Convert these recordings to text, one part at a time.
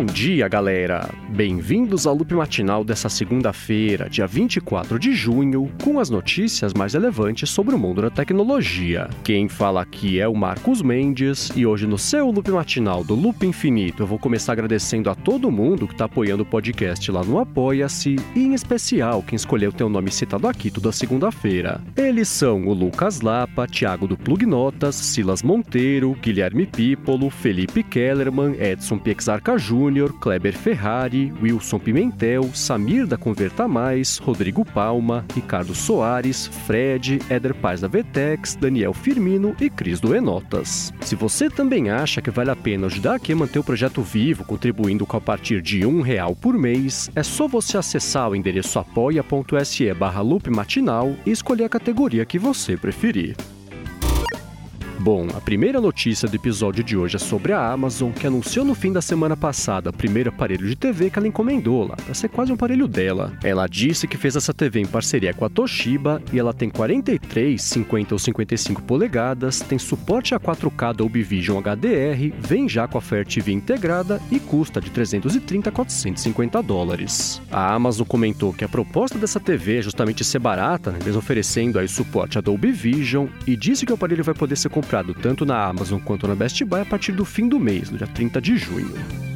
Bom dia, galera! Bem-vindos ao Loop Matinal dessa segunda-feira, dia 24 de junho, com as notícias mais relevantes sobre o mundo da tecnologia. Quem fala aqui é o Marcos Mendes, e hoje no seu Loop Matinal do Loop Infinito eu vou começar agradecendo a todo mundo que está apoiando o podcast lá no Apoia-se, e em especial quem escolheu ter o nome citado aqui toda segunda-feira. Eles são o Lucas Lapa, Thiago do Plug Notas, Silas Monteiro, Guilherme Pípolo, Felipe Kellerman, Edson Piexarca Júnior, Kleber Ferrari, Wilson Pimentel, Samir da Converta Mais, Rodrigo Palma, Ricardo Soares, Fred, Éder Paz da Vetex, Daniel Firmino e Cris do Enotas. Se você também acha que vale a pena ajudar aqui a manter o projeto vivo, contribuindo com a partir de R$1 por mês, é só você acessar o endereço apoia.se/loopmatinal e escolher a categoria que você preferir. Bom, a primeira notícia do episódio de hoje é sobre a Amazon, que anunciou no fim da semana passada o primeiro aparelho de TV que ela encomendou lá, para ser quase um aparelho dela. Ela disse que fez essa TV em parceria com a Toshiba e ela tem 43, 50 ou 55 polegadas, tem suporte a 4K Dolby Vision HDR, vem já com a Fire TV integrada e custa de $330 a $450. A Amazon comentou que a proposta dessa TV é justamente ser barata, mesmo oferecendo aí suporte a Dolby Vision, e disse que o aparelho vai poder ser comprado tanto na Amazon quanto na Best Buy a partir do fim do mês, no dia 30 de junho.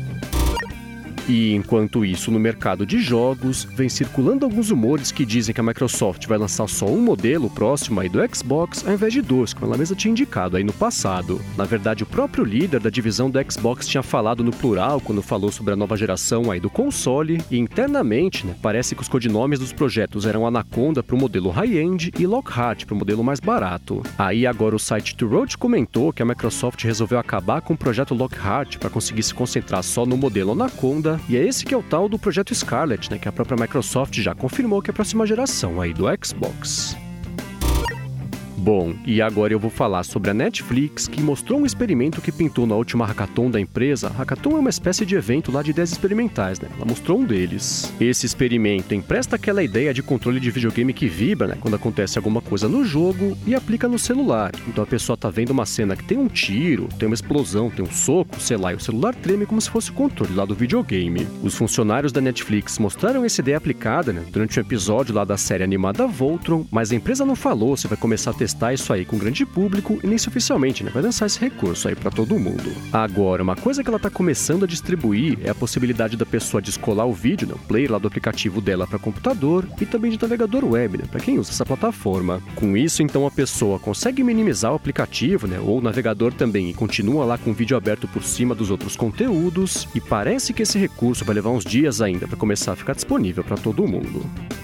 E enquanto isso, no mercado de jogos, vem circulando alguns rumores que dizem que a Microsoft vai lançar só um modelo próximo aí do Xbox, ao invés de dois, como ela mesma tinha indicado aí no passado. Na verdade, o próprio líder da divisão do Xbox tinha falado no plural quando falou sobre a nova geração aí do console, e internamente, parece que os codinomes dos projetos eram Anaconda para o modelo high-end e Lockhart para o modelo mais barato. Aí agora o site Two Road comentou que a Microsoft resolveu acabar com o projeto Lockhart para conseguir se concentrar só no modelo Anaconda, e é esse que é o tal do projeto Scarlett, que a própria Microsoft já confirmou que é a próxima geração aí do Xbox. Bom, e agora eu vou falar sobre a Netflix, que mostrou um experimento que pintou na última Hackathon da empresa. Hackathon é uma espécie de evento lá de ideias experimentais, Ela mostrou um deles. Esse experimento empresta aquela ideia de controle de videogame que vibra, quando acontece alguma coisa no jogo, e aplica no celular. Então a pessoa tá vendo uma cena que tem um tiro, tem uma explosão, tem um soco, sei lá, e o celular treme como se fosse o controle lá do videogame. Os funcionários da Netflix mostraram essa ideia aplicada, durante um episódio lá da série animada Voltron, mas a empresa não falou se vai começar a testar isso aí com grande público e nem se oficialmente, vai lançar esse recurso aí pra todo mundo. Agora, uma coisa que ela tá começando a distribuir é a possibilidade da pessoa descolar o vídeo, o player lá do aplicativo dela para computador e também de navegador web, pra quem usa essa plataforma. Com isso, então, a pessoa consegue minimizar o aplicativo, ou o navegador também, e continua lá com o vídeo aberto por cima dos outros conteúdos, e parece que esse recurso vai levar uns dias ainda para começar a ficar disponível para todo mundo.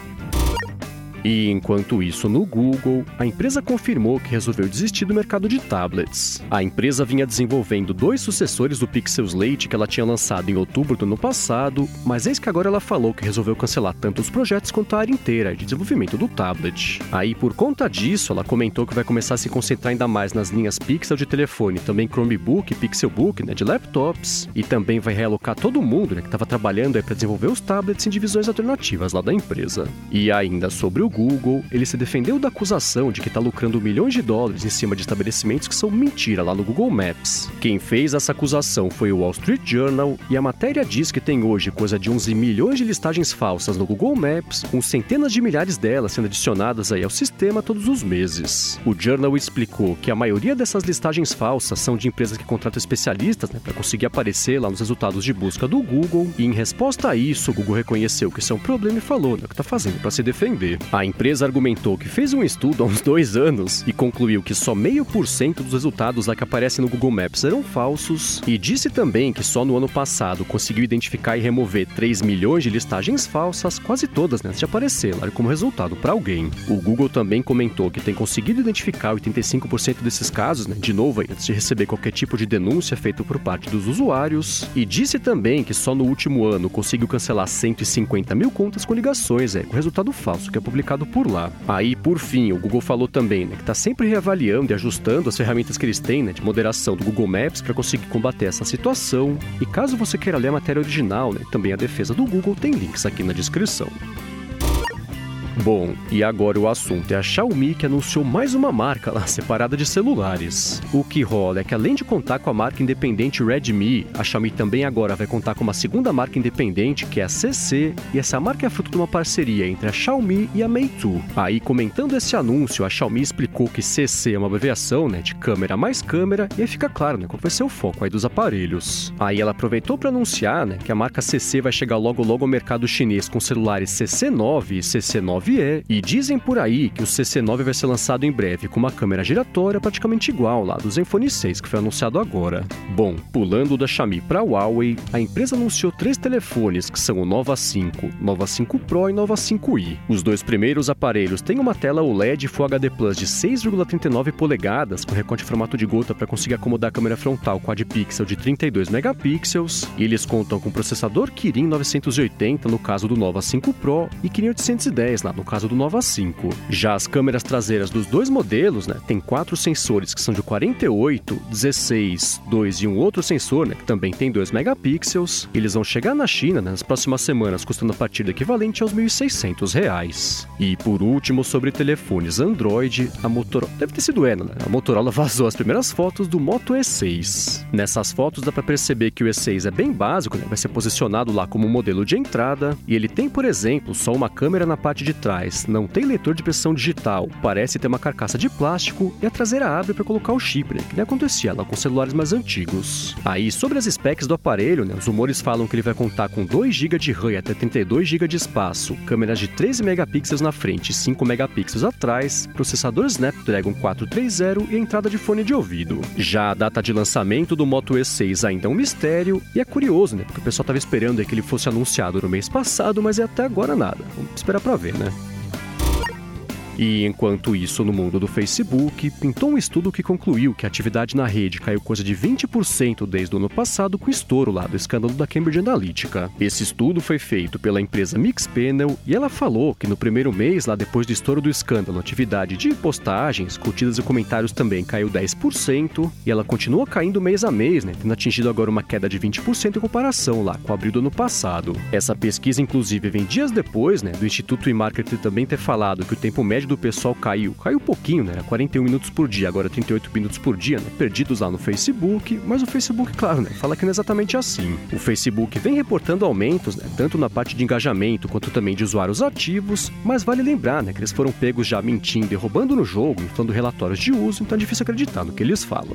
E enquanto isso, no Google, a empresa confirmou que resolveu desistir do mercado de tablets. A empresa vinha desenvolvendo 2 sucessores do Pixel Slate que ela tinha lançado em outubro do ano passado, mas eis que agora ela falou que resolveu cancelar tanto os projetos quanto a área inteira de desenvolvimento do tablet. Aí, por conta disso, ela comentou que vai começar a se concentrar ainda mais nas linhas Pixel de telefone, também Chromebook e Pixelbook, de laptops, e também vai realocar todo mundo, que estava trabalhando aí para desenvolver os tablets em divisões alternativas lá da empresa. E ainda sobre o Google, ele se defendeu da acusação de que está lucrando milhões de dólares em cima de estabelecimentos que são mentira lá no Google Maps. Quem fez essa acusação foi o Wall Street Journal, e a matéria diz que tem hoje coisa de 11 milhões de listagens falsas no Google Maps, com centenas de milhares delas sendo adicionadas aí ao sistema todos os meses. O Journal explicou que a maioria dessas listagens falsas são de empresas que contratam especialistas, para conseguir aparecer lá nos resultados de busca do Google, e em resposta a isso, o Google reconheceu que isso é um problema e falou, o que está fazendo para se defender. A empresa argumentou que fez um estudo há uns 2 anos e concluiu que só 0,5% dos resultados lá que aparecem no Google Maps eram falsos, e disse também que só no ano passado conseguiu identificar e remover 3 milhões de listagens falsas, quase todas antes de aparecer lá como resultado para alguém. O Google também comentou que tem conseguido identificar 85% desses casos, de novo, antes de receber qualquer tipo de denúncia feita por parte dos usuários, e disse também que só no último ano conseguiu cancelar 150 mil contas com ligações, com resultado falso que é publicado por lá. Aí, por fim, o Google falou também, que está sempre reavaliando e ajustando as ferramentas que eles têm, de moderação do Google Maps para conseguir combater essa situação. E caso você queira ler a matéria original, também a defesa do Google, tem links aqui na descrição. Bom, e agora o assunto é a Xiaomi, que anunciou mais uma marca lá separada de celulares. O que rola é que, além de contar com a marca independente Redmi, a Xiaomi também agora vai contar com uma segunda marca independente, que é a CC, e essa marca é fruto de uma parceria entre a Xiaomi e a Meitu. Aí, comentando esse anúncio, a Xiaomi explicou que CC é uma abreviação, de câmera mais câmera, e aí fica claro, qual vai ser o foco aí dos aparelhos. Aí ela aproveitou para anunciar, que a marca CC vai chegar logo ao mercado chinês com celulares CC9 e CC9e, e dizem por aí que o CC9 vai ser lançado em breve com uma câmera giratória praticamente igual lá do Zenfone 6, que foi anunciado agora. Bom, pulando da Xiaomi para a Huawei, a empresa anunciou 3 telefones, que são o Nova 5, Nova 5 Pro e Nova 5i. Os 2 primeiros aparelhos têm uma tela OLED Full HD Plus de 6,39 polegadas, com recorte em formato de gota para conseguir acomodar a câmera frontal quad-pixel de 32 megapixels, e eles contam com processador Kirin 980 no caso do Nova 5 Pro e Kirin 810 lá no caso do Nova 5. Já as câmeras traseiras dos 2 modelos, tem 4 sensores que são de 48, 16, 2 e um outro sensor, que também tem 2 megapixels. Eles vão chegar na China nas próximas semanas, custando a partir do equivalente aos R$ 1.600. E por último, sobre telefones Android, a Motorola, deve ter sido ela, a Motorola vazou as primeiras fotos do Moto E6. Nessas fotos dá para perceber que o E6 é bem básico, vai ser posicionado lá como modelo de entrada, e ele tem, por exemplo, só uma câmera na parte de trás, não tem leitor de impressão digital, parece ter uma carcaça de plástico e a traseira abre para colocar o chip, que nem acontecia lá com celulares mais antigos. Aí, sobre as specs do aparelho, os rumores falam que ele vai contar com 2 GB de RAM e até 32 GB de espaço, câmeras de 13 megapixels na frente e 5 megapixels atrás, processador Snapdragon 430 e entrada de fone de ouvido. Já a data de lançamento do Moto E6 ainda é um mistério, e é curioso, porque o pessoal estava esperando que ele fosse anunciado no mês passado, mas até agora nada. Vamos esperar para ver, E enquanto isso, no mundo do Facebook, pintou um estudo que concluiu que a atividade na rede caiu coisa de 20% desde o ano passado com o estouro lá do escândalo da Cambridge Analytica. Esse estudo foi feito pela empresa Mixpanel e ela falou que no primeiro mês, lá depois do estouro do escândalo, a atividade de postagens, curtidas e comentários também caiu 10% e ela continua caindo mês a mês, tendo atingido agora uma queda de 20% em comparação lá com abril do ano passado. Essa pesquisa, inclusive, vem dias depois, do Instituto eMarketer também ter falado que o tempo médio do pessoal caiu um pouquinho, era 41 minutos por dia, agora 38 minutos por dia, perdidos lá no Facebook, mas o Facebook, claro, fala que não é exatamente assim. O Facebook vem reportando aumentos, tanto na parte de engajamento quanto também de usuários ativos, mas vale lembrar, que eles foram pegos já mentindo e roubando no jogo, inflando relatórios de uso, então é difícil acreditar no que eles falam.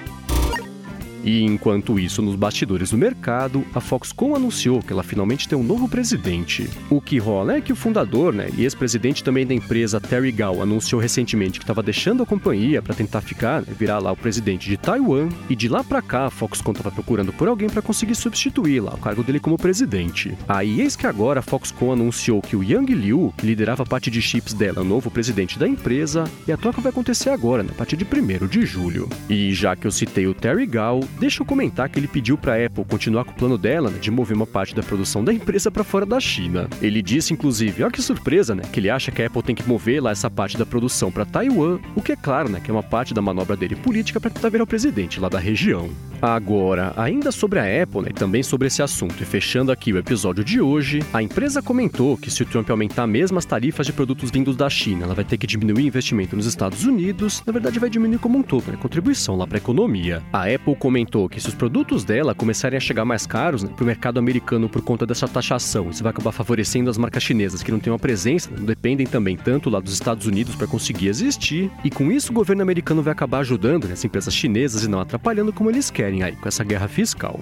E enquanto isso, nos bastidores do mercado, a Foxconn anunciou que ela finalmente tem um novo presidente. O que rola é que o fundador, e ex-presidente também da empresa, Terry Gou, anunciou recentemente que estava deixando a companhia para tentar virar lá o presidente de Taiwan, e de lá para cá a Foxconn estava procurando por alguém para conseguir substituir lá o cargo dele como presidente. Aí eis que agora a Foxconn anunciou que o Yang Liu, que liderava a parte de chips dela, é o novo presidente da empresa, e a troca vai acontecer agora, a partir de 1º de julho. E já que eu citei o Terry Gou, deixa eu comentar que ele pediu para a Apple continuar com o plano dela, de mover uma parte da produção da empresa para fora da China. Ele disse, inclusive, olha que surpresa, que ele acha que a Apple tem que mover lá essa parte da produção para Taiwan, o que é claro, que é uma parte da manobra dele política para tentar virar o presidente lá da região. Agora, ainda sobre a Apple, e também sobre esse assunto, e fechando aqui o episódio de hoje, a empresa comentou que se o Trump aumentar mesmo as tarifas de produtos vindos da China, ela vai ter que diminuir o investimento nos Estados Unidos, na verdade vai diminuir como um todo, contribuição lá para a economia. A Apple comentou que se os produtos dela começarem a chegar mais caros para o mercado americano por conta dessa taxação, isso vai acabar favorecendo as marcas chinesas que não têm uma presença, não dependem também tanto lá dos Estados Unidos para conseguir existir, e com isso o governo americano vai acabar ajudando as empresas chinesas e não atrapalhando como eles querem aí com essa guerra fiscal.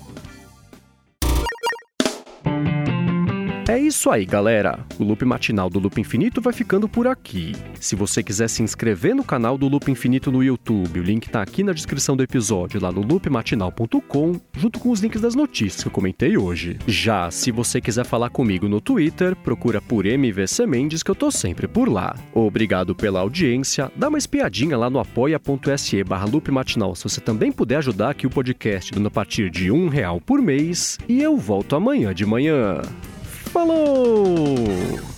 É isso aí, galera. O Loop Matinal do Loop Infinito vai ficando por aqui. Se você quiser se inscrever no canal do Loop Infinito no YouTube, o link tá aqui na descrição do episódio, lá no loopmatinal.com, junto com os links das notícias que eu comentei hoje. Já, se você quiser falar comigo no Twitter, procura por MVC Mendes, que eu tô sempre por lá. Obrigado pela audiência. Dá uma espiadinha lá no apoia.se/loopmatinal se você também puder ajudar aqui o podcast, dando a partir de R$1 por mês. E eu volto amanhã de manhã. Falou!